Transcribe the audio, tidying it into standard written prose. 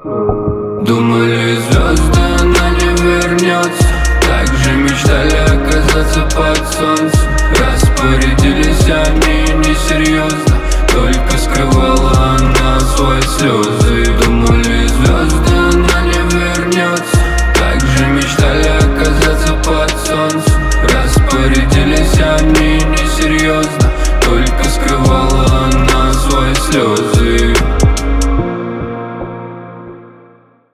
Думали, звезды, она не вернется. Также мечтали оказаться под солнцем. Распорядились они несерьезно, только скрывала она свои слезы. Думали,